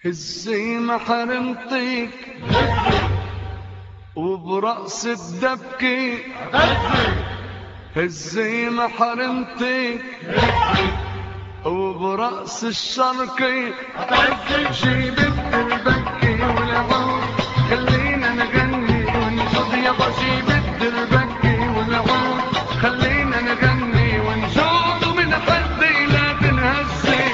هزي ما حرمطيك وبرأس الدبكي، هزي ما حرمطيك وبرأس الشرقي، جيبت البكي والعود خلينا نغني ونشوف يابا، جيبت البكي والعود خلينا نغني ونشوف من حد لا تنهزي.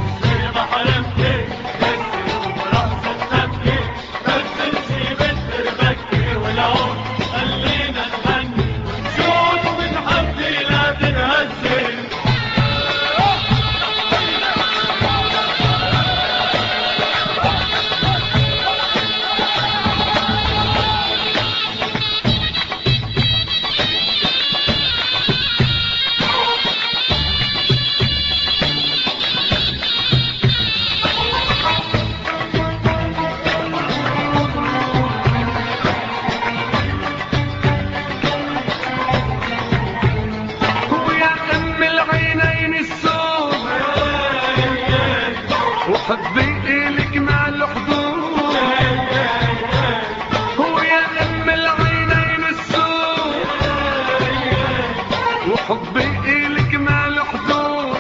حبي إلك مع الحدود، هو يا أم العينين السود، وحبي إلك مع الحدود،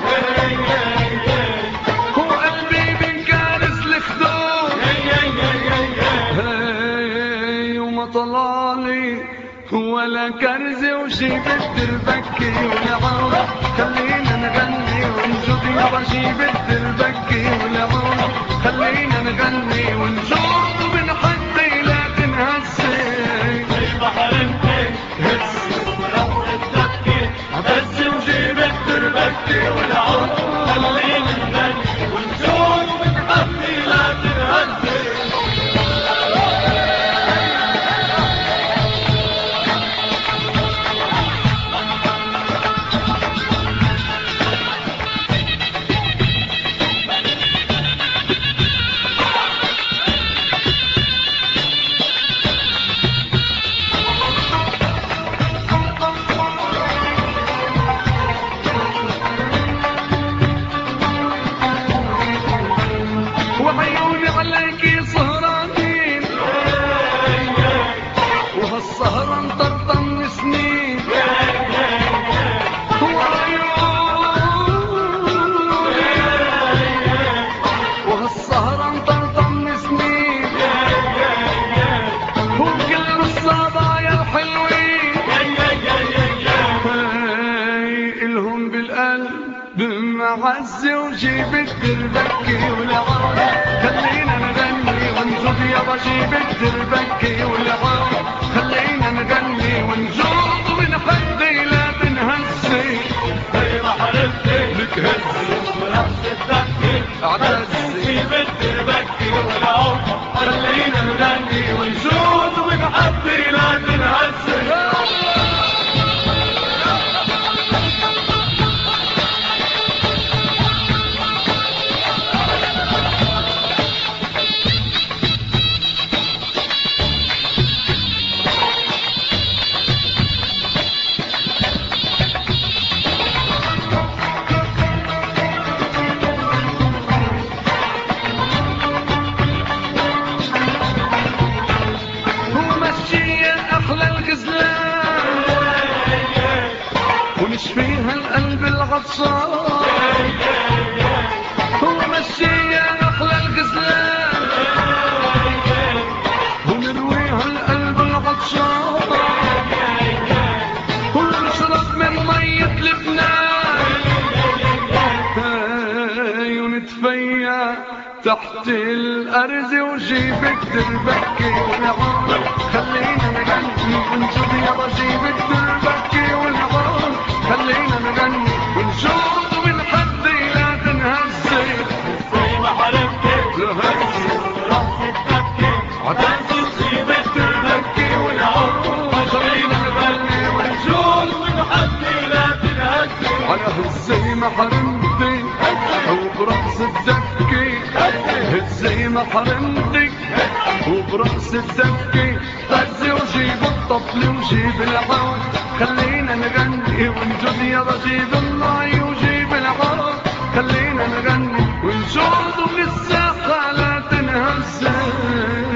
هو قلبي بنكارس الخدود، هاي وما طلالي ولا كرزي وجيبت البكي والعود خلينا نغني ونجود يابا، جيبت البكي والعود خلينا نغني ونجود من حد لا تنهزي. زي ما حرمتك هزي ورقص الدبكي، هزي وجيبت البكي والعود خلينا نغني ونجود من حد لا تنهزي. وعيوني عليكي سهرانين وهالسهرة مطرطم سنين، وهالسهرة مطرطم سنين، وكل الصبايا الحلوين إلهم بالقلب معزة، وجيبت البكي والعود خلينا نغني ونجود يابا، جيبت البكي والعود خلينا نغني ونجود من حد لا تنهزي. زي ما حرمتك لك هزي ورقص الدبكي، اعتزي جيبت البكي والعود خلينا نغني ونجود من حد لا تنهزي. ونشفيها القلب العطشان، هو مشيها أحلى الغزلان، ونرويها القلب العطشان، ونشرب من مية لبنان، هاي ونتفيا تحت الأرز، وجيبت البكي والعود خلينا نغني ونشوف يابا، جيبت البكي والعود خلينا نغني ونشوف من حد لا تنهزي. زي ما حرمتك هزي ورقص الدبكي، عتزي جيبت البكي والعود خلينا نغني ونشوف من حد لا تنهزي. على هزي ما حرمتك وبرقص الدبكي، هزي ما حرمتك وبرقص الدبكي، هزي وجيب الطبل وجيب العود خلينا نغني ونجود يابا، جيب الماي وجيب العود خلينا نغني ونشوف من الساحة لا تنهزي. السر